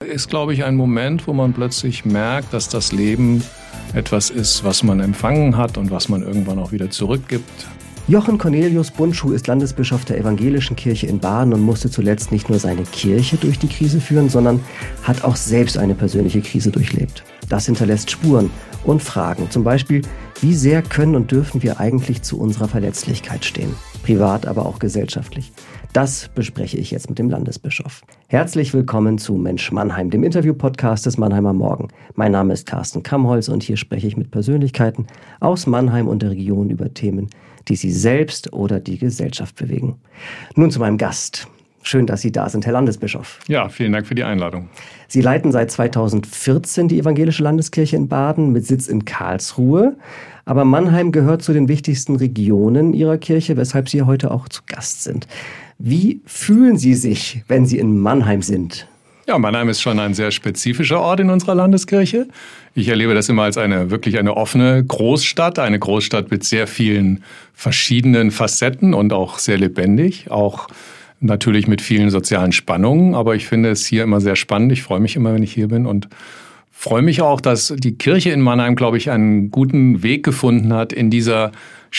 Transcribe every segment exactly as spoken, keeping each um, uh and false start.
ist, glaube ich, ein Moment, wo man plötzlich merkt, dass das Leben etwas ist, was man empfangen hat und was man irgendwann auch wieder zurückgibt. Jochen Cornelius Bundschuh ist Landesbischof der Evangelischen Kirche in Baden und musste zuletzt nicht nur seine Kirche durch die Krise führen, sondern hat auch selbst eine persönliche Krise durchlebt. Das hinterlässt Spuren und Fragen. Zum Beispiel, wie sehr können und dürfen wir eigentlich zu unserer Verletzlichkeit stehen? Privat, aber auch gesellschaftlich. Das bespreche ich jetzt mit dem Landesbischof. Herzlich willkommen zu Mensch Mannheim, dem Interview-Podcast des Mannheimer Morgen. Mein Name ist Carsten Kamholz und hier spreche ich mit Persönlichkeiten aus Mannheim und der Region über Themen, die Sie selbst oder die Gesellschaft bewegen. Nun zu meinem Gast. Schön, dass Sie da sind, Herr Landesbischof. Ja, vielen Dank für die Einladung. Sie leiten seit zweitausendvierzehn die Evangelische Landeskirche in Baden mit Sitz in Karlsruhe. Aber Mannheim gehört zu den wichtigsten Regionen Ihrer Kirche, weshalb Sie heute auch zu Gast sind. Wie fühlen Sie sich, wenn Sie in Mannheim sind? Ja, Mannheim ist schon ein sehr spezifischer Ort in unserer Landeskirche. Ich erlebe das immer als eine wirklich eine offene Großstadt, eine Großstadt mit sehr vielen verschiedenen Facetten und auch sehr lebendig, auch natürlich mit vielen sozialen Spannungen. Aber ich finde es hier immer sehr spannend. Ich freue mich immer, wenn ich hier bin und freue mich auch, dass die Kirche in Mannheim, glaube ich, einen guten Weg gefunden hat, in dieser,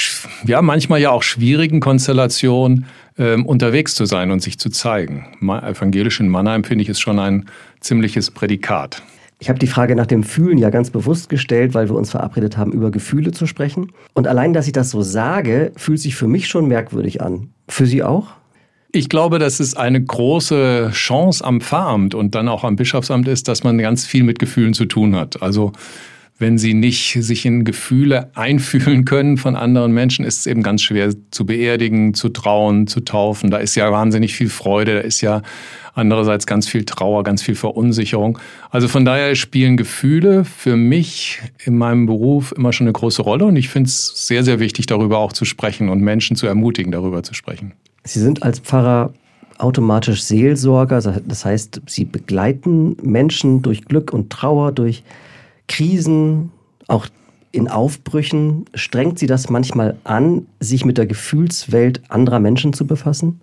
ja, manchmal ja auch schwierigen Konstellation ähm, unterwegs zu sein und sich zu zeigen. Evangelisch in Mannheim, finde ich, ist schon ein ziemliches Prädikat. Ich habe die Frage nach dem Fühlen ja ganz bewusst gestellt, weil wir uns verabredet haben, über Gefühle zu sprechen. Und allein, dass ich das so sage, fühlt sich für mich schon merkwürdig an. Für Sie auch? Ich glaube, dass es eine große Chance am Pfarramt und dann auch am Bischofsamt ist, dass man ganz viel mit Gefühlen zu tun hat. Also wenn Sie nicht sich in Gefühle einfühlen können von anderen Menschen, ist es eben ganz schwer zu beerdigen, zu trauen, zu taufen. Da ist ja wahnsinnig viel Freude, da ist ja andererseits ganz viel Trauer, ganz viel Verunsicherung. Also von daher spielen Gefühle für mich in meinem Beruf immer schon eine große Rolle. Und ich finde es sehr, sehr wichtig, darüber auch zu sprechen und Menschen zu ermutigen, darüber zu sprechen. Sie sind als Pfarrer automatisch Seelsorger, das heißt, Sie begleiten Menschen durch Glück und Trauer, durch Krisen, auch in Aufbrüchen. Strengt Sie das manchmal an, sich mit der Gefühlswelt anderer Menschen zu befassen?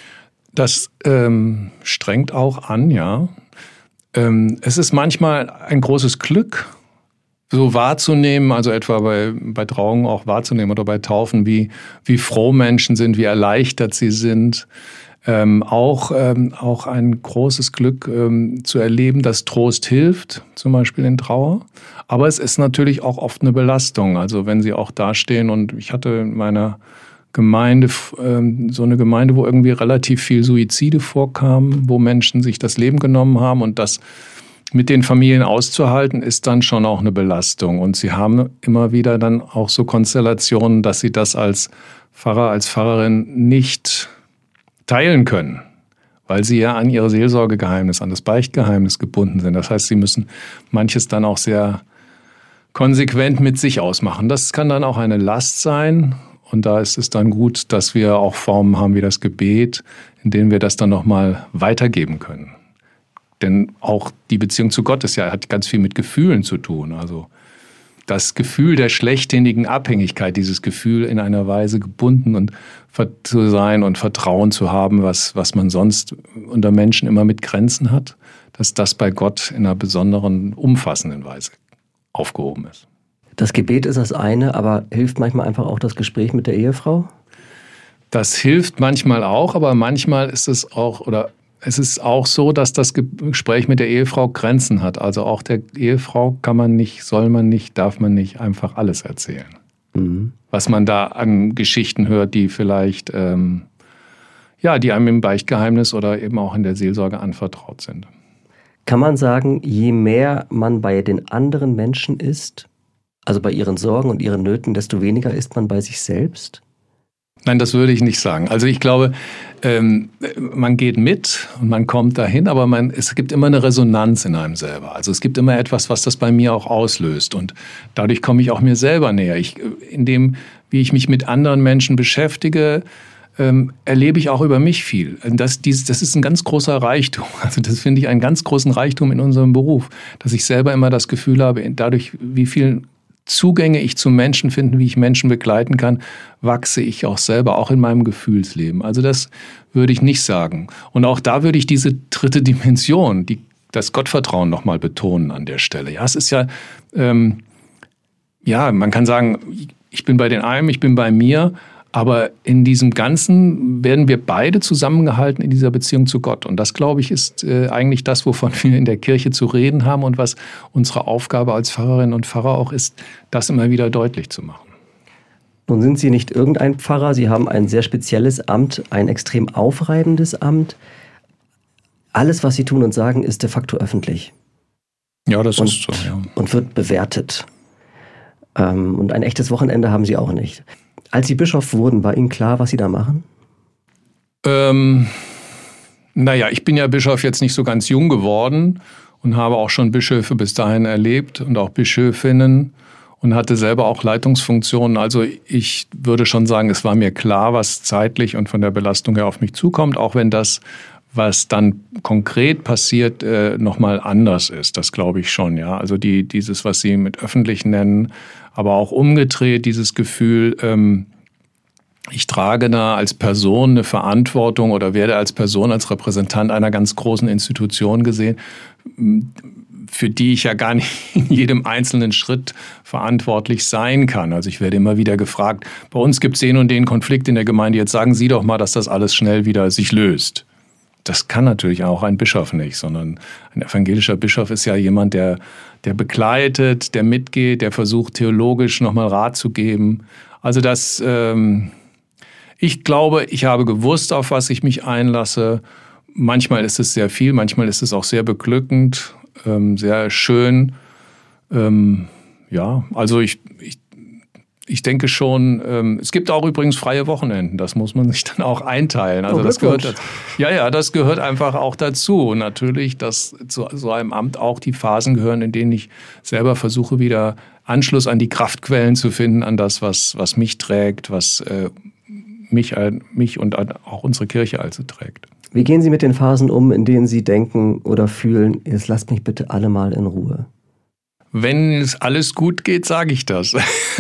Das ähm, strengt auch an, ja. Ähm, es ist manchmal ein großes Glück, so wahrzunehmen, also etwa bei, bei Trauungen auch wahrzunehmen oder bei Taufen, wie, wie froh Menschen sind, wie erleichtert sie sind. Ähm, auch, ähm, auch ein großes Glück ähm, zu erleben, dass Trost hilft, zum Beispiel in Trauer. Aber es ist natürlich auch oft eine Belastung. Also wenn sie auch dastehen und ich hatte in meiner Gemeinde, ähm, so eine Gemeinde, wo irgendwie relativ viel Suizide vorkamen, wo Menschen sich das Leben genommen haben und das mit den Familien auszuhalten, ist dann schon auch eine Belastung. Und sie haben immer wieder dann auch so Konstellationen, dass sie das als Pfarrer, als Pfarrerin nicht teilen können, weil sie ja an ihr Seelsorgegeheimnis, an das Beichtgeheimnis gebunden sind. Das heißt, sie müssen manches dann auch sehr konsequent mit sich ausmachen. Das kann dann auch eine Last sein. Und da ist es dann gut, dass wir auch Formen haben wie das Gebet, in denen wir das dann nochmal weitergeben können. Denn auch die Beziehung zu Gott ist ja, hat ganz viel mit Gefühlen zu tun. Also das Gefühl der schlechthinnigen Abhängigkeit, dieses Gefühl in einer Weise gebunden und zu sein und Vertrauen zu haben, was, was man sonst unter Menschen immer mit Grenzen hat, dass das bei Gott in einer besonderen, umfassenden Weise aufgehoben ist. Das Gebet ist das eine, aber hilft manchmal einfach auch das Gespräch mit der Ehefrau? Das hilft manchmal auch, aber manchmal ist es auch, oder es ist auch so, dass das Gespräch mit der Ehefrau Grenzen hat. Also auch der Ehefrau kann man nicht, soll man nicht, darf man nicht einfach alles erzählen. Mhm. Was man da an Geschichten hört, die vielleicht, ähm, ja, die einem im Beichtgeheimnis oder eben auch in der Seelsorge anvertraut sind. Kann man sagen, je mehr man bei den anderen Menschen ist, also bei ihren Sorgen und ihren Nöten, desto weniger ist man bei sich selbst? Nein, das würde ich nicht sagen. Also ich glaube, ähm, man geht mit und man kommt dahin, aber man, es gibt immer eine Resonanz in einem selber. Also es gibt immer etwas, was das bei mir auch auslöst und dadurch komme ich auch mir selber näher. Ich, in dem, wie ich mich mit anderen Menschen beschäftige, ähm, erlebe ich auch über mich viel. Das, dieses, das ist ein ganz großer Reichtum. Also das finde ich einen ganz großen Reichtum in unserem Beruf, dass ich selber immer das Gefühl habe, dadurch, wie viel Zugänge ich zu Menschen finde, wie ich Menschen begleiten kann, wachse ich auch selber, auch in meinem Gefühlsleben. Also das würde ich nicht sagen. Und auch da würde ich diese dritte Dimension, die das Gottvertrauen nochmal betonen an der Stelle. Ja, es ist ja, ähm, ja, man kann sagen, ich bin bei den einen, ich bin bei mir, aber in diesem Ganzen werden wir beide zusammengehalten in dieser Beziehung zu Gott. Und das, glaube ich, ist äh, eigentlich das, wovon wir in der Kirche zu reden haben und was unsere Aufgabe als Pfarrerinnen und Pfarrer auch ist, das immer wieder deutlich zu machen. Nun sind Sie nicht irgendein Pfarrer, Sie haben ein sehr spezielles Amt, ein extrem aufreibendes Amt. Alles, was Sie tun und sagen, ist de facto öffentlich. Ja, das und, ist so, ja. Und wird bewertet. Ähm, und ein echtes Wochenende haben Sie auch nicht. Als Sie Bischof wurden, war Ihnen klar, was Sie da machen? Ähm, naja, ich bin ja Bischof jetzt nicht so ganz jung geworden und habe auch schon Bischöfe bis dahin erlebt und auch Bischöfinnen. Und hatte selber auch Leitungsfunktionen. Also ich würde schon sagen, es war mir klar, was zeitlich und von der Belastung her auf mich zukommt, auch wenn das, was dann konkret passiert, äh, nochmal anders ist. Das glaube ich schon, ja. Also die, dieses, was Sie mit öffentlich nennen, aber auch umgedreht, dieses Gefühl, ähm, ich trage da als Person eine Verantwortung oder werde als Person, als Repräsentant einer ganz großen Institution gesehen, für die ich ja gar nicht in jedem einzelnen Schritt verantwortlich sein kann. Also ich werde immer wieder gefragt, bei uns gibt es den und den Konflikt in der Gemeinde, jetzt sagen Sie doch mal, dass das alles schnell wieder sich löst. Das kann natürlich auch ein Bischof nicht, sondern ein evangelischer Bischof ist ja jemand, der, der begleitet, der mitgeht, der versucht theologisch nochmal Rat zu geben. Also das, ähm, ich glaube, ich habe gewusst, auf was ich mich einlasse. Manchmal ist es sehr viel, manchmal ist es auch sehr beglückend. Ähm, sehr schön. Ähm, ja, also ich, ich, ich denke schon, ähm, es gibt auch übrigens freie Wochenenden, das muss man sich dann auch einteilen. Also oh, das gehört dazu. Ja, ja, das gehört einfach auch dazu. Und natürlich, dass zu so einem Amt auch die Phasen gehören, in denen ich selber versuche, wieder Anschluss an die Kraftquellen zu finden, an das, was, was mich trägt, was äh, mich, äh, mich und auch unsere Kirche also trägt. Wie gehen Sie mit den Phasen um, in denen Sie denken oder fühlen, jetzt lasst mich bitte alle mal in Ruhe? Wenn es alles gut geht, sage ich das.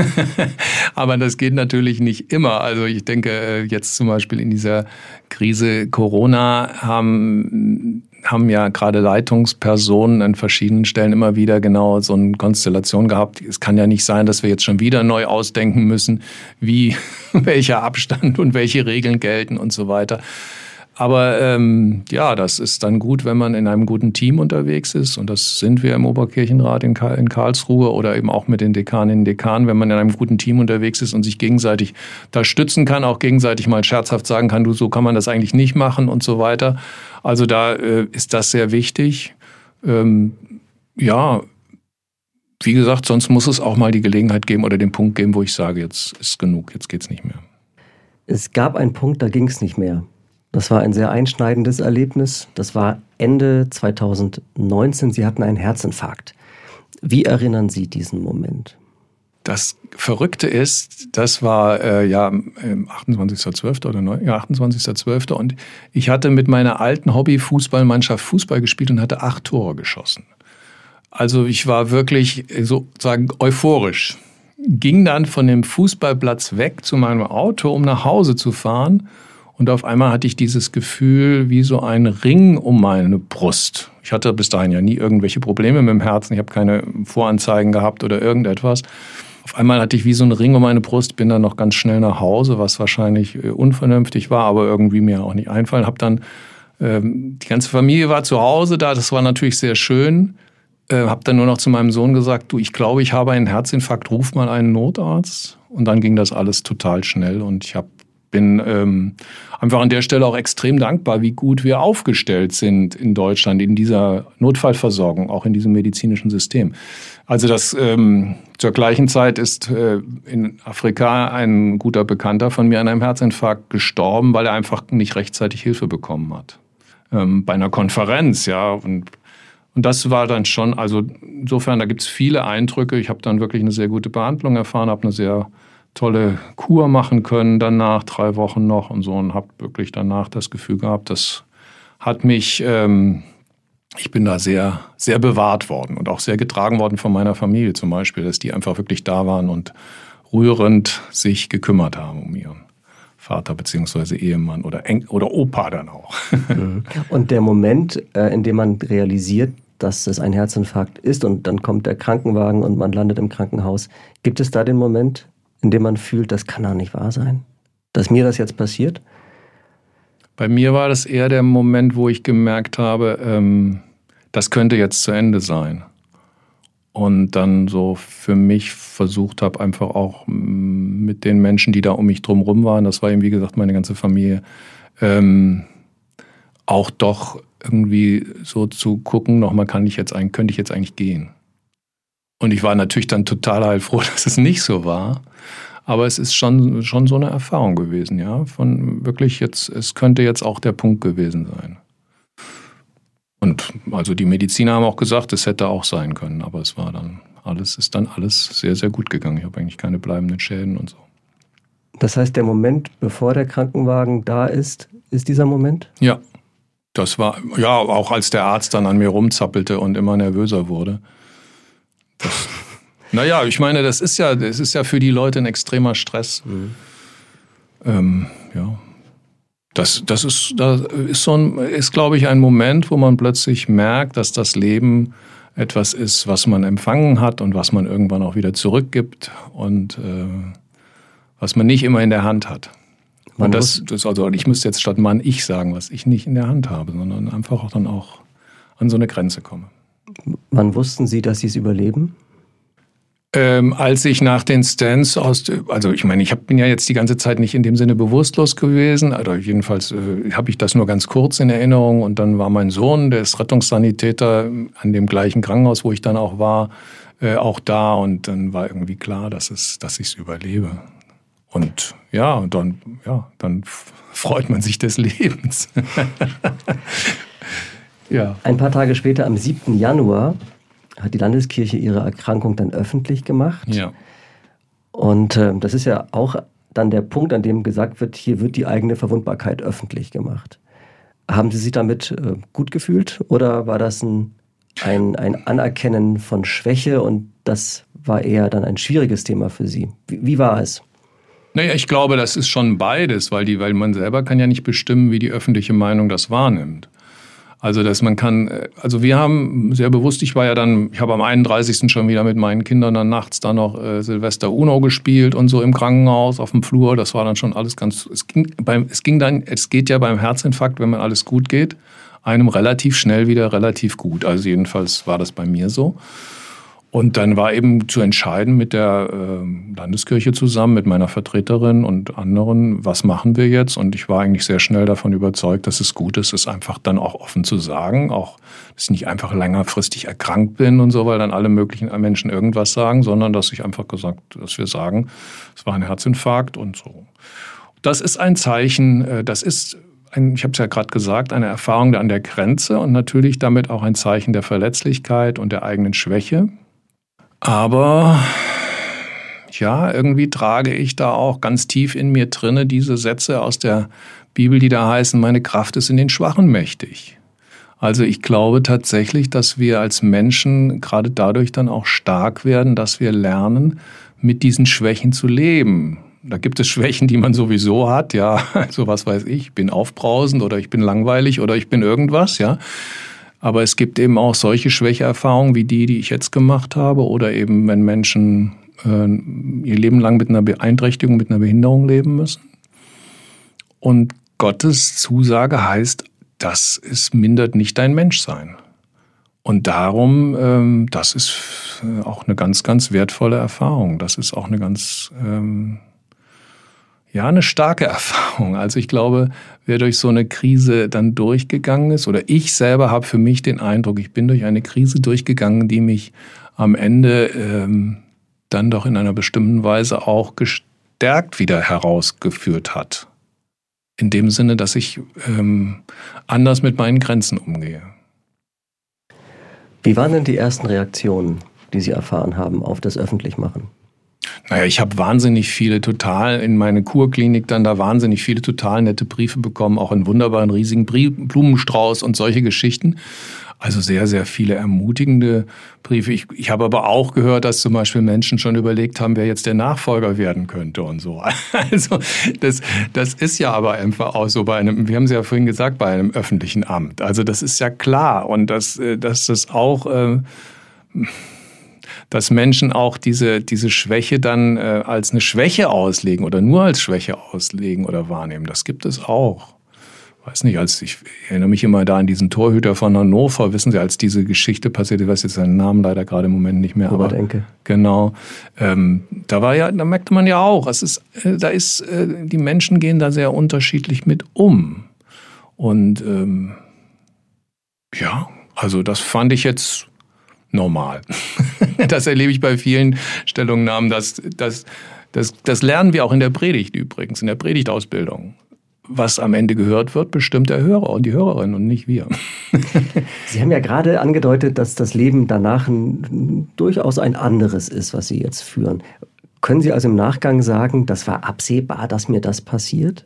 Aber das geht natürlich nicht immer. Also ich denke, jetzt zum Beispiel in dieser Krise Corona haben, haben ja gerade Leitungspersonen an verschiedenen Stellen immer wieder genau so eine Konstellation gehabt. Es kann ja nicht sein, dass wir jetzt schon wieder neu ausdenken müssen, wie welcher Abstand und welche Regeln gelten und so weiter. Aber ähm, ja, das ist dann gut, wenn man in einem guten Team unterwegs ist. Und das sind wir im Oberkirchenrat in, Karl- in Karlsruhe oder eben auch mit den Dekaninnen und Dekanen, wenn man in einem guten Team unterwegs ist und sich gegenseitig da stützen kann, auch gegenseitig mal scherzhaft sagen kann, du, so kann man das eigentlich nicht machen und so weiter. Also da äh, ist das sehr wichtig. Ähm, ja, wie gesagt, sonst muss es auch mal die Gelegenheit geben oder den Punkt geben, wo ich sage, jetzt ist genug, jetzt geht's nicht mehr. Es gab einen Punkt, da ging es nicht mehr. Das war ein sehr einschneidendes Erlebnis. Das war Ende zweitausendneunzehn. Sie hatten einen Herzinfarkt. Wie erinnern Sie diesen Moment? Das Verrückte ist, das war äh, ja achtundzwanzigster zwölfter oder neun, ja, achtundzwanzigster zwölfter und ich hatte mit meiner alten Hobby-Fußballmannschaft Fußball gespielt und hatte acht Tore geschossen. Also ich war wirklich sozusagen euphorisch. Ging dann von dem Fußballplatz weg zu meinem Auto, um nach Hause zu fahren. Und auf einmal hatte ich dieses Gefühl wie so ein Ring um meine Brust. Ich hatte bis dahin ja nie irgendwelche Probleme mit dem Herzen. Ich habe keine Voranzeigen gehabt oder irgendetwas. Auf einmal hatte ich wie so einen Ring um meine Brust, bin dann noch ganz schnell nach Hause, was wahrscheinlich unvernünftig war, aber irgendwie mir auch nicht einfallen. Hab dann, ähm, die ganze Familie war zu Hause da, das war natürlich sehr schön. Äh, habe dann nur noch zu meinem Sohn gesagt, du, ich glaube, ich habe einen Herzinfarkt, ruf mal einen Notarzt. Und dann ging das alles total schnell und ich habe bin ähm, einfach an der Stelle auch extrem dankbar, wie gut wir aufgestellt sind in Deutschland in dieser Notfallversorgung, auch in diesem medizinischen System. Also das ähm, zur gleichen Zeit ist äh, in Afrika ein guter Bekannter von mir an einem Herzinfarkt gestorben, weil er einfach nicht rechtzeitig Hilfe bekommen hat. Ähm, bei einer Konferenz, ja. Und, und das war dann schon, also insofern, da gibt es viele Eindrücke. Ich habe dann wirklich eine sehr gute Behandlung erfahren, habe eine sehr tolle Kur machen können danach, drei Wochen noch und so, und habe wirklich danach das Gefühl gehabt, das hat mich, ähm, ich bin da sehr, sehr bewahrt worden und auch sehr getragen worden von meiner Familie zum Beispiel, dass die einfach wirklich da waren und rührend sich gekümmert haben um ihren Vater beziehungsweise Ehemann oder Eng- oder Opa dann auch. Und der Moment, in dem man realisiert, dass es ein Herzinfarkt ist und dann kommt der Krankenwagen und man landet im Krankenhaus. Gibt es da den Moment, in dem man fühlt, das kann doch nicht wahr sein, dass mir das jetzt passiert? Bei mir war das eher der Moment, wo ich gemerkt habe, ähm, das könnte jetzt zu Ende sein. Und dann so für mich versucht habe, einfach auch mit den Menschen, die da um mich drumherum waren, das war eben wie gesagt meine ganze Familie, ähm, auch doch irgendwie so zu gucken, nochmal kann ich jetzt eigentlich, könnte ich jetzt eigentlich gehen. Und ich war natürlich dann total heilfroh, dass es nicht so war. Aber es ist schon, schon so eine Erfahrung gewesen, ja, von wirklich jetzt, es könnte jetzt auch der Punkt gewesen sein. Und also die Mediziner haben auch gesagt, es hätte auch sein können, aber es war dann alles, ist dann alles sehr, sehr gut gegangen. Ich habe eigentlich keine bleibenden Schäden und so. Das heißt, der Moment, bevor der Krankenwagen da ist, ist dieser Moment? Ja, das war, ja, auch als der Arzt dann an mir rumzappelte und immer nervöser wurde. Das, naja, ich meine, das ist ja, das ist ja für die Leute ein extremer Stress. Mhm. Ähm, ja. Das, das ist, das ist so ein, ist, glaube ich, ein Moment, wo man plötzlich merkt, dass das Leben etwas ist, was man empfangen hat und was man irgendwann auch wieder zurückgibt und äh, was man nicht immer in der Hand hat. Man und das, das, also ich müsste jetzt statt Mann ich sagen, was ich nicht in der Hand habe, sondern einfach auch dann auch an so eine Grenze komme. Wann wussten Sie, dass Sie es überleben? Ähm, als ich nach den Stents aus, also ich meine, ich hab, bin ja jetzt die ganze Zeit nicht in dem Sinne bewusstlos gewesen, also jedenfalls äh, habe ich das nur ganz kurz in Erinnerung und dann war mein Sohn, der ist Rettungssanitäter an dem gleichen Krankenhaus, wo ich dann auch war, äh, auch da und dann war irgendwie klar, dass es, dass ich es überlebe. Und ja, und dann, ja, dann freut man sich des Lebens. Ja. Ein paar Tage später, am siebten Januar, hat die Landeskirche ihre Erkrankung dann öffentlich gemacht. Ja. Und äh, das ist ja auch dann der Punkt, an dem gesagt wird, hier wird die eigene Verwundbarkeit öffentlich gemacht. Haben Sie sich damit äh, gut gefühlt oder war das ein, ein, ein Anerkennen von Schwäche und das war eher dann ein schwieriges Thema für Sie? Wie, wie war es? Naja, ich glaube, das ist schon beides, weil, die, weil man selber kann ja nicht bestimmen, wie die öffentliche Meinung das wahrnimmt. Also, dass man kann, also wir haben sehr bewusst, ich war ja dann, ich habe am einunddreißigsten schon wieder mit meinen Kindern dann nachts dann noch äh, Silvester Uno gespielt und so im Krankenhaus auf dem Flur. Das war dann schon alles ganz, es ging beim, es ging dann, es geht ja beim Herzinfarkt, wenn man alles gut geht, einem relativ schnell wieder relativ gut. Also jedenfalls war das bei mir so. Und dann war eben zu entscheiden mit der äh, Landeskirche zusammen, mit meiner Vertreterin und anderen, was machen wir jetzt? Und ich war eigentlich sehr schnell davon überzeugt, dass es gut ist, es einfach dann auch offen zu sagen, auch, dass ich nicht einfach längerfristig erkrankt bin und so, weil dann alle möglichen Menschen irgendwas sagen, sondern dass ich einfach gesagt, dass wir sagen, es war ein Herzinfarkt und so. Das ist ein Zeichen, das ist, ein, ich habe es ja gerade gesagt, eine Erfahrung an der Grenze und natürlich damit auch ein Zeichen der Verletzlichkeit und der eigenen Schwäche. Aber ja, irgendwie trage ich da auch ganz tief in mir drinne diese Sätze aus der Bibel, die da heißen, meine Kraft ist in den Schwachen mächtig. Also ich glaube tatsächlich, dass wir als Menschen gerade dadurch dann auch stark werden, dass wir lernen, mit diesen Schwächen zu leben. Da gibt es Schwächen, die man sowieso hat, ja, also was weiß ich, ich bin aufbrausend oder ich bin langweilig oder ich bin irgendwas, ja. Aber es gibt eben auch solche Schwächeerfahrungen wie die, die ich jetzt gemacht habe oder eben, wenn Menschen äh, ihr Leben lang mit einer Beeinträchtigung, mit einer Behinderung leben müssen. Und Gottes Zusage heißt, das ist, mindert nicht dein Menschsein. Und darum, ähm, das ist auch eine ganz, ganz wertvolle Erfahrung. Das ist auch eine ganz, ähm, ja, eine starke Erfahrung. Also ich glaube, wer durch so eine Krise dann durchgegangen ist, oder ich selber habe für mich den Eindruck, ich bin durch eine Krise durchgegangen, die mich am Ende ähm, dann doch in einer bestimmten Weise auch gestärkt wieder herausgeführt hat. In dem Sinne, dass ich ähm, anders mit meinen Grenzen umgehe. Wie waren denn die ersten Reaktionen, die Sie erfahren haben auf das Öffentlichmachen? Naja, ich habe wahnsinnig viele total, in meine Kurklinik dann da wahnsinnig viele total nette Briefe bekommen, auch einen wunderbaren riesigen Blumenstrauß und solche Geschichten. Also sehr, sehr viele ermutigende Briefe. Ich, ich habe aber auch gehört, dass zum Beispiel Menschen schon überlegt haben, wer jetzt der Nachfolger werden könnte und so. Also das, das ist ja aber einfach auch so bei einem, wir haben es ja vorhin gesagt, bei einem öffentlichen Amt. Also das ist ja klar und dass, dass das auch... Äh, dass Menschen auch diese, diese Schwäche dann äh, als eine Schwäche auslegen oder nur als Schwäche auslegen oder wahrnehmen. Das gibt es auch. Weiß nicht, als ich erinnere mich immer da an diesen Torhüter von Hannover, wissen Sie, als diese Geschichte passierte, ich weiß jetzt seinen Namen leider gerade im Moment nicht mehr. Robert aber Enke. Genau. Ähm, da war ja, da merkte man ja auch, es ist, äh, da ist, äh, die Menschen gehen da sehr unterschiedlich mit um. Und ähm, ja, also das fand ich jetzt normal. Das erlebe ich bei vielen Stellungnahmen. Das, das, das, das lernen wir auch in der Predigt übrigens, in der Predigtausbildung. Was am Ende gehört wird, bestimmt der Hörer und die Hörerin und nicht wir. Sie haben ja gerade angedeutet, dass das Leben danach ein, durchaus ein anderes ist, was Sie jetzt führen. Können Sie also im Nachgang sagen, das war absehbar, dass mir das passiert?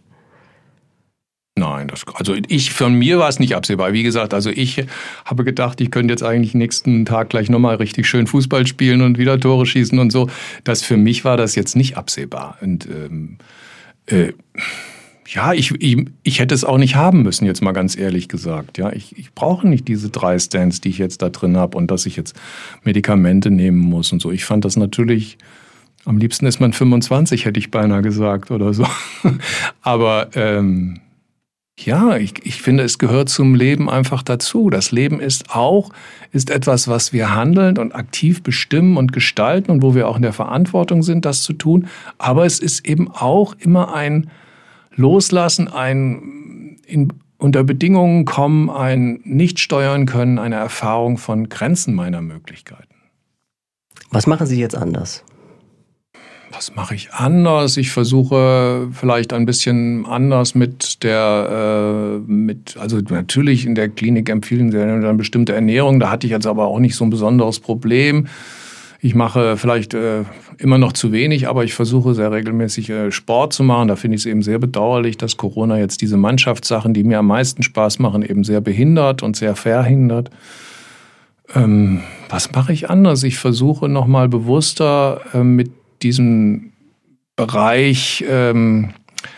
Nein, das, also ich, von mir war es nicht absehbar. Wie gesagt, also ich habe gedacht, ich könnte jetzt eigentlich nächsten Tag gleich nochmal richtig schön Fußball spielen und wieder Tore schießen und so. Das für mich war das jetzt nicht absehbar. Und ähm, äh, ja, ich, ich, ich hätte es auch nicht haben müssen, jetzt mal ganz ehrlich gesagt. Ja, ich, ich brauche nicht diese drei Stents, die ich jetzt da drin habe und dass ich jetzt Medikamente nehmen muss und so. Ich fand das natürlich, am liebsten ist man fünfundzwanzig, hätte ich beinahe gesagt oder so. Aber ähm, ja, ich, ich finde, es gehört zum Leben einfach dazu. Das Leben ist auch, ist etwas, was wir handeln und aktiv bestimmen und gestalten und wo wir auch in der Verantwortung sind, das zu tun. Aber es ist eben auch immer ein Loslassen, ein in, unter Bedingungen kommen, ein nicht steuern können, eine Erfahrung von Grenzen meiner Möglichkeiten. Was machen Sie jetzt anders? Was mache ich anders? Ich versuche vielleicht ein bisschen anders mit der, äh, mit, also natürlich in der Klinik empfehlen sie eine bestimmte Ernährung. Da hatte ich jetzt aber auch nicht so ein besonderes Problem. Ich mache vielleicht äh, immer noch zu wenig, aber ich versuche sehr regelmäßig äh, Sport zu machen. Da finde ich es eben sehr bedauerlich, dass Corona jetzt diese Mannschaftssachen, die mir am meisten Spaß machen, eben sehr behindert und sehr verhindert. Ähm, was mache ich anders? Ich versuche nochmal bewusster äh, mit diesem Bereich ähm,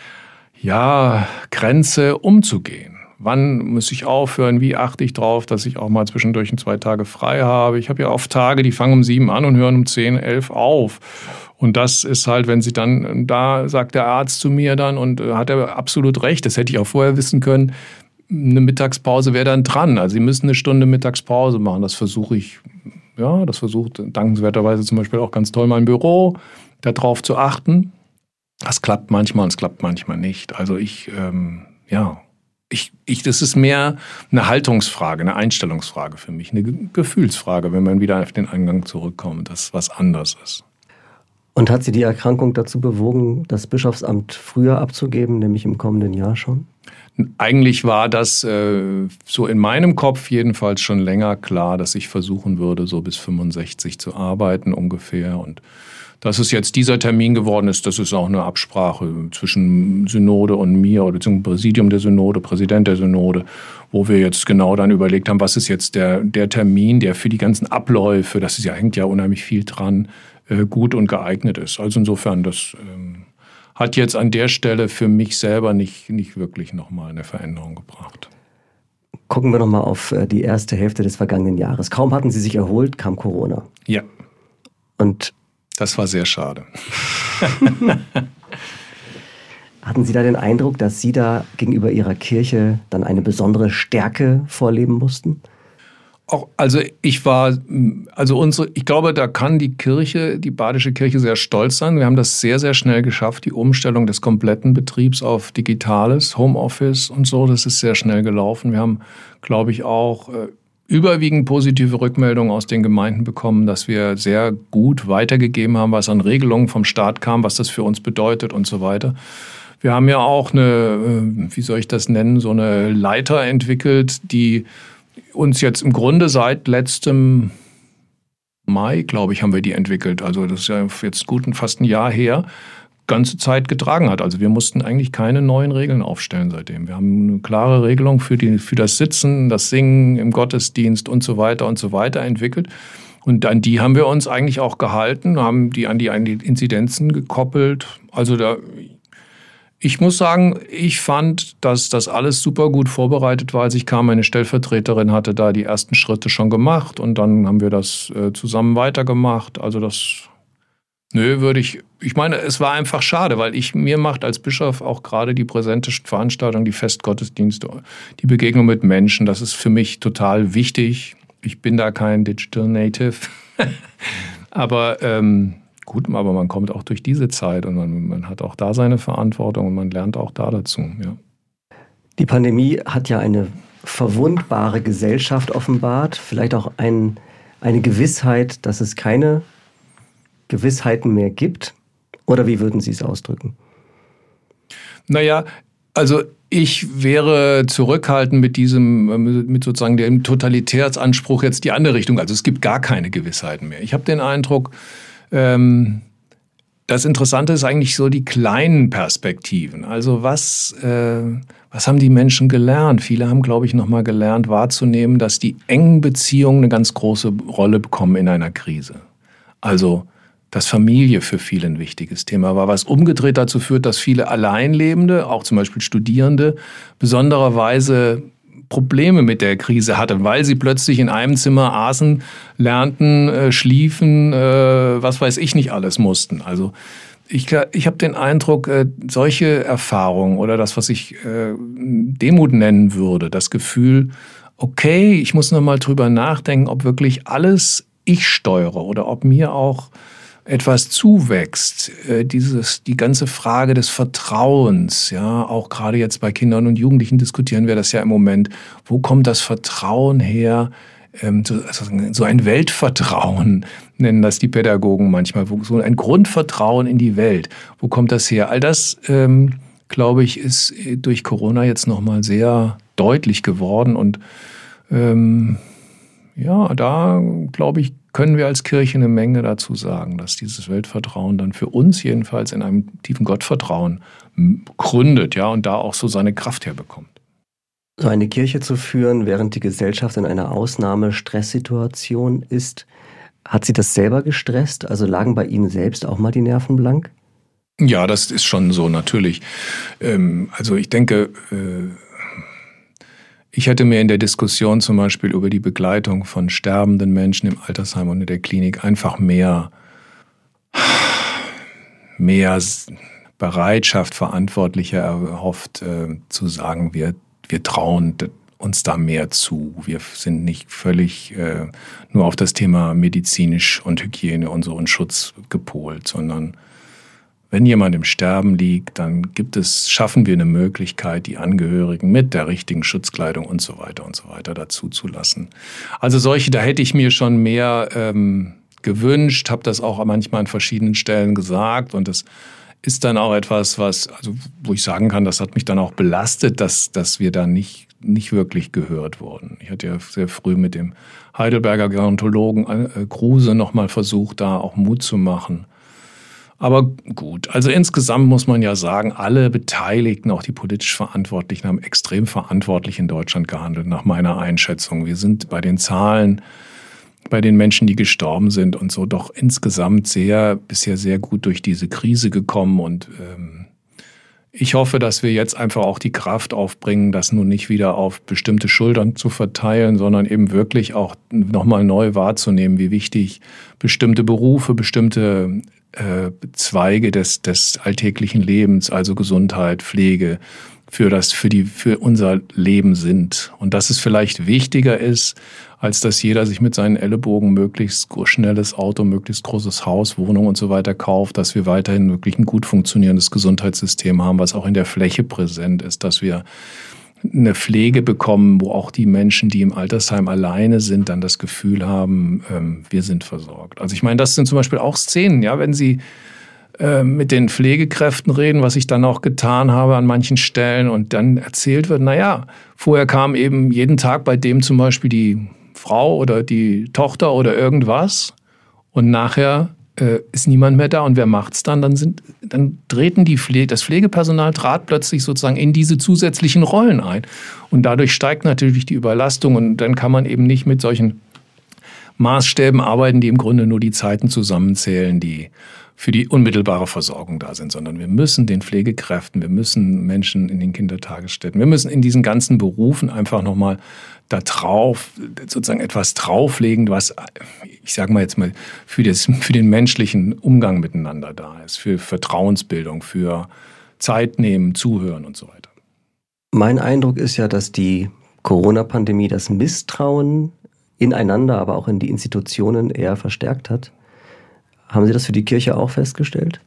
ja, Grenze umzugehen. Wann muss ich aufhören? Wie achte ich drauf, dass ich auch mal zwischendurch zwei Tage frei habe? Ich habe ja oft Tage, die fangen um sieben an und hören um zehn, elf auf. Und das ist halt, wenn sie dann, da sagt der Arzt zu mir dann, und äh, hat er absolut recht, das hätte ich auch vorher wissen können, eine Mittagspause wäre dann dran. Also Sie müssen eine Stunde Mittagspause machen. Das versuche ich, ja, das versucht dankenswerterweise zum Beispiel auch ganz toll mein Büro, darauf zu achten. Das klappt manchmal und es klappt manchmal nicht. Also ich, ähm, ja, ich, ich, das ist mehr eine Haltungsfrage, eine Einstellungsfrage für mich, eine Gefühlsfrage, wenn man wieder auf den Eingang zurückkommt, dass was anders ist. Und hat Sie die Erkrankung dazu bewogen, das Bischofsamt früher abzugeben, nämlich im kommenden Jahr schon? Eigentlich war das äh, so in meinem Kopf jedenfalls schon länger klar, dass ich versuchen würde, so bis fünfundsechzig zu arbeiten ungefähr. Und dass es jetzt dieser Termin geworden ist, das ist auch eine Absprache zwischen Synode und mir oder zum Präsidium der Synode, Präsident der Synode, wo wir jetzt genau dann überlegt haben, was ist jetzt der, der Termin, der für die ganzen Abläufe, das ist ja, hängt ja unheimlich viel dran, äh, gut und geeignet ist. Also insofern, das ähm, hat jetzt an der Stelle für mich selber nicht, nicht wirklich nochmal eine Veränderung gebracht. Gucken wir nochmal auf die erste Hälfte des vergangenen Jahres. Kaum hatten Sie sich erholt, kam Corona. Ja. Und das war sehr schade. Hatten Sie da den Eindruck, dass Sie da gegenüber Ihrer Kirche dann eine besondere Stärke vorleben mussten? Auch, also ich war, also unsere, ich glaube, da kann die Kirche, die Badische Kirche sehr stolz sein. Wir haben das sehr, sehr schnell geschafft, die Umstellung des kompletten Betriebs auf Digitales, Homeoffice und so. Das ist sehr schnell gelaufen. Wir haben, glaube ich, auch äh, überwiegend positive Rückmeldungen aus den Gemeinden bekommen, dass wir sehr gut weitergegeben haben, was an Regelungen vom Staat kam, was das für uns bedeutet und so weiter. Wir haben ja auch eine, wie soll ich das nennen, so eine Leiter entwickelt, die uns jetzt im Grunde seit letztem Mai, glaube ich, haben wir die entwickelt. Also das ist ja jetzt gut und fast ein Jahr her, ganze Zeit getragen hat. Also wir mussten eigentlich keine neuen Regeln aufstellen seitdem. Wir haben eine klare Regelung für, die, für das Sitzen, das Singen im Gottesdienst und so weiter und so weiter entwickelt. Und an die haben wir uns eigentlich auch gehalten, haben die an die, an die Inzidenzen gekoppelt. Also da, ich muss sagen, ich fand, dass das alles super gut vorbereitet war. Als ich kam, meine Stellvertreterin hatte da die ersten Schritte schon gemacht und dann haben wir das äh, zusammen weitergemacht. Also das... Nö, würde ich, ich meine, es war einfach schade, weil ich, mir macht als Bischof auch gerade die präsente Veranstaltung, die Festgottesdienste, die Begegnung mit Menschen, das ist für mich total wichtig. Ich bin da kein Digital Native, aber ähm, gut, aber man kommt auch durch diese Zeit und man, man hat auch da seine Verantwortung und man lernt auch da dazu, ja. Die Pandemie hat ja eine verwundbare Gesellschaft offenbart, vielleicht auch ein, eine Gewissheit, dass es keine Gewissheiten mehr gibt? Oder wie würden Sie es ausdrücken? Naja, also ich wäre zurückhaltend mit diesem, mit sozusagen dem Totalitätsanspruch jetzt die andere Richtung. Also es gibt gar keine Gewissheiten mehr. Ich habe den Eindruck, ähm, das Interessante ist eigentlich so die kleinen Perspektiven. Also was, äh, was haben die Menschen gelernt? Viele haben, glaube ich, nochmal gelernt wahrzunehmen, dass die engen Beziehungen eine ganz große Rolle bekommen in einer Krise. Also dass Familie für viele ein wichtiges Thema war, was umgedreht dazu führt, dass viele Alleinlebende, auch zum Beispiel Studierende, besondererweise Probleme mit der Krise hatten, weil sie plötzlich in einem Zimmer aßen, lernten, äh, schliefen, äh, was weiß ich nicht alles mussten. Also ich, ich habe den Eindruck, äh, solche Erfahrungen oder das, was ich äh, Demut nennen würde, das Gefühl, okay, ich muss noch mal drüber nachdenken, ob wirklich alles ich steuere oder ob mir auch etwas zuwächst, äh, dieses, die ganze Frage des Vertrauens, ja, auch gerade jetzt bei Kindern und Jugendlichen diskutieren wir das ja im Moment. Wo kommt das Vertrauen her? Ähm, so, also so ein Weltvertrauen nennen das die Pädagogen manchmal, so ein Grundvertrauen in die Welt. Wo kommt das her? All das, ähm, glaube ich, ist durch Corona jetzt nochmal sehr deutlich geworden und ähm, ja, da, glaube ich, können wir als Kirche eine Menge dazu sagen, dass dieses Weltvertrauen dann für uns jedenfalls in einem tiefen Gottvertrauen gründet, ja, und da auch so seine Kraft herbekommt. So eine Kirche zu führen, während die Gesellschaft in einer Ausnahme-Stresssituation ist, hat Sie das selber gestresst? Also lagen bei Ihnen selbst auch mal die Nerven blank? Ja, das ist schon so, natürlich. Ähm, also ich denke, äh, ich hätte mir in der Diskussion zum Beispiel über die Begleitung von sterbenden Menschen im Altersheim und in der Klinik einfach mehr, mehr Bereitschaft, Verantwortlicher erhofft, äh, zu sagen, wir, wir trauen uns da mehr zu. Wir sind nicht völlig äh, nur auf das Thema medizinisch und Hygiene und so und Schutz gepolt, sondern wenn jemand im Sterben liegt, dann gibt es, schaffen wir eine Möglichkeit, die Angehörigen mit der richtigen Schutzkleidung und so weiter und so weiter dazu zu lassen. Also solche, da hätte ich mir schon mehr ähm, gewünscht, habe das auch manchmal an verschiedenen Stellen gesagt und das ist dann auch etwas, was, also wo ich sagen kann, das hat mich dann auch belastet, dass, dass wir da nicht, nicht wirklich gehört wurden. Ich hatte ja sehr früh mit dem Heidelberger Gerontologen äh, Kruse nochmal versucht, da auch Mut zu machen. Aber gut, also insgesamt muss man ja sagen, alle Beteiligten, auch die politisch Verantwortlichen, haben extrem verantwortlich in Deutschland gehandelt, nach meiner Einschätzung. Wir sind bei den Zahlen, bei den Menschen, die gestorben sind und so, doch insgesamt sehr, bisher sehr gut durch diese Krise gekommen. Und ähm, ich hoffe, dass wir jetzt einfach auch die Kraft aufbringen, das nun nicht wieder auf bestimmte Schultern zu verteilen, sondern eben wirklich auch nochmal neu wahrzunehmen, wie wichtig bestimmte Berufe, bestimmte Zweige des, des alltäglichen Lebens, also Gesundheit, Pflege, für das, für die, für unser Leben sind. Und dass es vielleicht wichtiger ist, als dass jeder sich mit seinen Ellenbogen möglichst schnelles Auto, möglichst großes Haus, Wohnung und so weiter kauft, dass wir weiterhin wirklich ein gut funktionierendes Gesundheitssystem haben, was auch in der Fläche präsent ist, dass wir eine Pflege bekommen, wo auch die Menschen, die im Altersheim alleine sind, dann das Gefühl haben, ähm, wir sind versorgt. Also ich meine, das sind zum Beispiel auch Szenen, ja, wenn Sie äh, mit den Pflegekräften reden, was ich dann auch getan habe an manchen Stellen und dann erzählt wird, naja, vorher kam eben jeden Tag bei dem zum Beispiel die Frau oder die Tochter oder irgendwas Und nachher äh, ist niemand mehr da. Und wer macht's dann? Dann sind, dann treten die Pflege, das Pflegepersonal trat plötzlich sozusagen in diese zusätzlichen Rollen ein. Und dadurch steigt natürlich die Überlastung. Und dann kann man eben nicht mit solchen Maßstäben arbeiten, die im Grunde nur die Zeiten zusammenzählen, die für die unmittelbare Versorgung da sind, sondern wir müssen den Pflegekräften, wir müssen Menschen in den Kindertagesstätten, wir müssen in diesen ganzen Berufen einfach nochmal da drauf, sozusagen etwas drauflegen, was, ich sage mal jetzt mal, für, das, für den menschlichen Umgang miteinander da ist, für Vertrauensbildung, für Zeit nehmen, zuhören und so weiter. Mein Eindruck ist ja, dass die Corona-Pandemie das Misstrauen ineinander, aber auch in die Institutionen eher verstärkt hat. Haben Sie das für die Kirche auch festgestellt?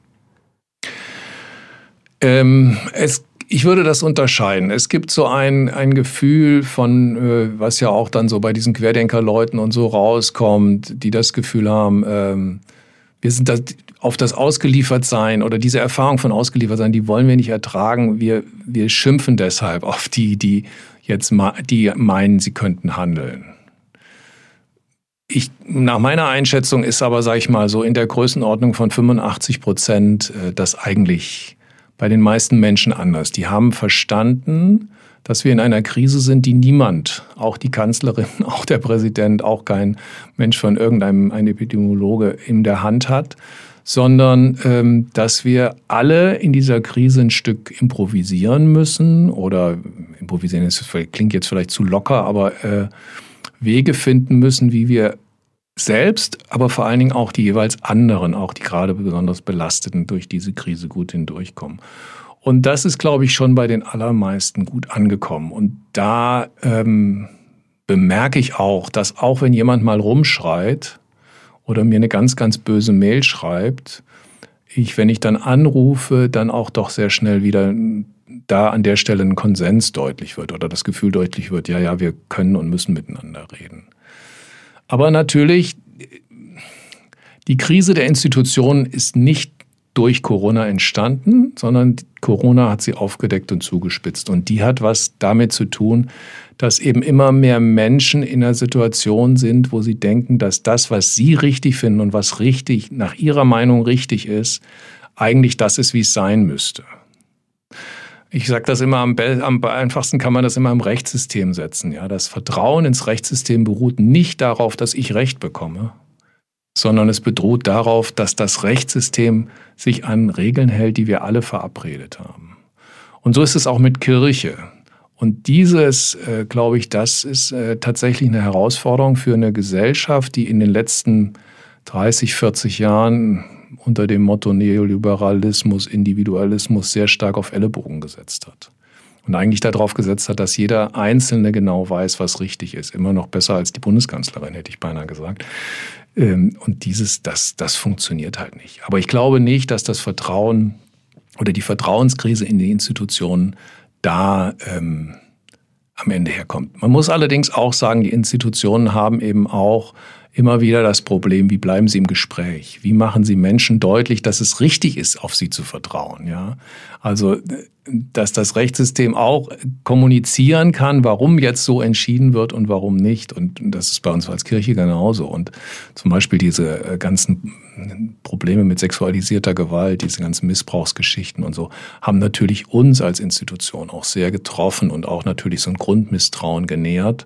Ähm, es, ich würde das unterscheiden. Es gibt so ein, ein Gefühl von, äh, was ja auch dann so bei diesen Querdenkerleuten und so rauskommt, die das Gefühl haben, ähm, wir sind das, auf das Ausgeliefertsein oder diese Erfahrung von Ausgeliefertsein, die wollen wir nicht ertragen. Wir, wir schimpfen deshalb auf die, die jetzt die meinen, sie könnten handeln. Ich, nach meiner Einschätzung ist aber, sage ich mal, so in der Größenordnung von fünfundachtzig Prozent äh, das eigentlich bei den meisten Menschen anders. Die haben verstanden, dass wir in einer Krise sind, die niemand, auch die Kanzlerin, auch der Präsident, auch kein Mensch von irgendeinem ein Epidemiologe in der Hand hat, sondern ähm, dass wir alle in dieser Krise ein Stück improvisieren müssen oder improvisieren ist, klingt jetzt vielleicht zu locker, aber äh, Wege finden müssen, wie wir selbst, aber vor allen Dingen auch die jeweils anderen, auch die gerade besonders Belasteten durch diese Krise gut hindurchkommen. Und das ist, glaube ich, schon bei den allermeisten gut angekommen. Und da ähm, bemerke ich auch, dass auch wenn jemand mal rumschreit oder mir eine ganz, ganz böse Mail schreibt, ich, wenn ich dann anrufe, dann auch doch sehr schnell wieder da an der Stelle ein Konsens deutlich wird oder das Gefühl deutlich wird, ja, ja, wir können und müssen miteinander reden. Aber natürlich, die Krise der Institutionen ist nicht durch Corona entstanden, sondern Corona hat sie aufgedeckt und zugespitzt. Und die hat was damit zu tun, dass eben immer mehr Menschen in einer Situation sind, wo sie denken, dass das, was sie richtig finden und was richtig, nach ihrer Meinung richtig ist, eigentlich das ist, wie es sein müsste. Ich sage das immer, am, am einfachsten kann man das immer im Rechtssystem setzen. Ja, das Vertrauen ins Rechtssystem beruht nicht darauf, dass ich Recht bekomme, sondern es beruht darauf, dass das Rechtssystem sich an Regeln hält, die wir alle verabredet haben. Und so ist es auch mit Kirche. Und dieses, äh, glaube ich, das ist äh, tatsächlich eine Herausforderung für eine Gesellschaft, die in den letzten dreißig, vierzig Jahren unter dem Motto Neoliberalismus, Individualismus sehr stark auf Ellenbogen gesetzt hat. Und eigentlich darauf gesetzt hat, dass jeder Einzelne genau weiß, was richtig ist. Immer noch besser als die Bundeskanzlerin, hätte ich beinahe gesagt. Und dieses, das, das funktioniert halt nicht. Aber ich glaube nicht, dass das Vertrauen oder die Vertrauenskrise in die Institutionen da ähm, am Ende herkommt. Man muss allerdings auch sagen, die Institutionen haben eben auch immer wieder das Problem, wie bleiben sie im Gespräch? Wie machen sie Menschen deutlich, dass es richtig ist, auf sie zu vertrauen? Ja, also, dass das Rechtssystem auch kommunizieren kann, warum jetzt so entschieden wird und warum nicht. Und das ist bei uns als Kirche genauso. Und zum Beispiel diese ganzen Probleme mit sexualisierter Gewalt, diese ganzen Missbrauchsgeschichten und so, haben natürlich uns als Institution auch sehr getroffen und auch natürlich so ein Grundmisstrauen genährt.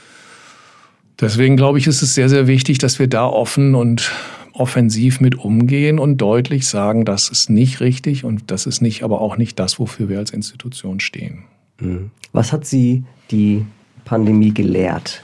Deswegen glaube ich, ist es sehr, sehr wichtig, dass wir da offen und offensiv mit umgehen und deutlich sagen, das ist nicht richtig und das ist nicht, aber auch nicht das, wofür wir als Institution stehen. Was hat Sie die Pandemie gelehrt?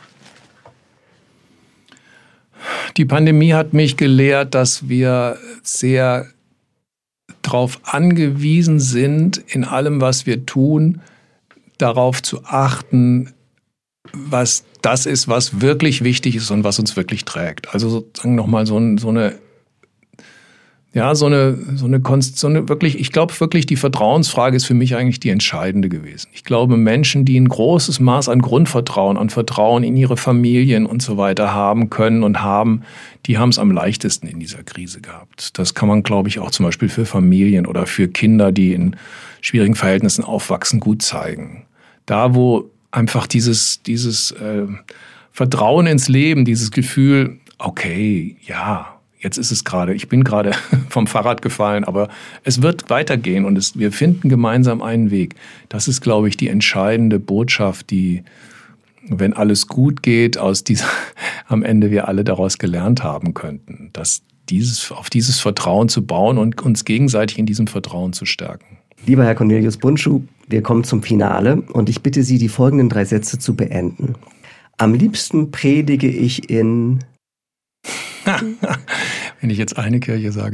Die Pandemie hat mich gelehrt, dass wir sehr darauf angewiesen sind, in allem, was wir tun, darauf zu achten, was das ist, was wirklich wichtig ist und was uns wirklich trägt. Also sozusagen nochmal so, ein, so eine, ja, so eine, so eine, Konst, so eine wirklich, ich glaube wirklich, die Vertrauensfrage ist für mich eigentlich die entscheidende gewesen. Ich glaube, Menschen, die ein großes Maß an Grundvertrauen, an Vertrauen in ihre Familien und so weiter haben können und haben, die haben es am leichtesten in dieser Krise gehabt. Das kann man, glaube ich, auch zum Beispiel für Familien oder für Kinder, die in schwierigen Verhältnissen aufwachsen, gut zeigen. Da, wo einfach dieses, dieses äh, Vertrauen ins Leben, dieses Gefühl, okay, ja, Jetzt ist es gerade, ich bin gerade vom Fahrrad gefallen, aber es wird weitergehen und es, wir finden gemeinsam einen Weg. Das ist, glaube ich, die entscheidende Botschaft, die, wenn alles gut geht, aus dieser, am Ende wir alle daraus gelernt haben könnten, dass dieses, auf dieses Vertrauen zu bauen und uns gegenseitig in diesem Vertrauen zu stärken. Lieber Herr Cornelius Bundschuh, wir kommen zum Finale und ich bitte Sie, die folgenden drei Sätze zu beenden. Am liebsten predige ich in... Wenn ich jetzt eine Kirche sage.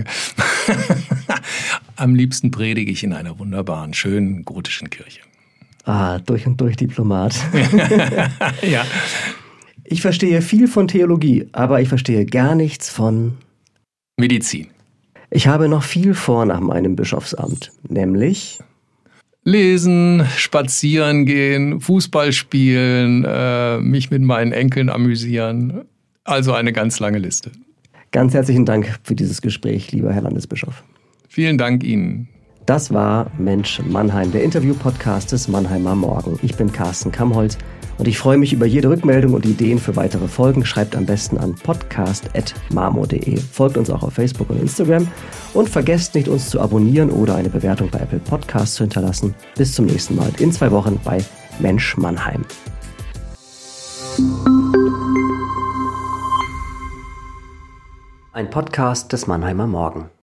Am liebsten predige ich in einer wunderbaren, schönen, gotischen Kirche. Ah, durch und durch Diplomat. Ja. Ich verstehe viel von Theologie, aber ich verstehe gar nichts von... Medizin. Ich habe noch viel vor nach meinem Bischofsamt, nämlich... Lesen, spazieren gehen, Fußball spielen, äh, mich mit meinen Enkeln amüsieren. Also eine ganz lange Liste. Ganz herzlichen Dank für dieses Gespräch, lieber Herr Landesbischof. Vielen Dank Ihnen. Das war Mensch Mannheim, der Interview-Podcast des Mannheimer Morgen. Ich bin Carsten Kamholz und ich freue mich über jede Rückmeldung und Ideen für weitere Folgen. Schreibt am besten an podcast at marmor punkt de. Folgt uns auch auf Facebook und Instagram und vergesst nicht, uns zu abonnieren oder eine Bewertung bei Apple Podcasts zu hinterlassen. Bis zum nächsten Mal in zwei Wochen bei Mensch Mannheim. Ein Podcast des Mannheimer Morgen.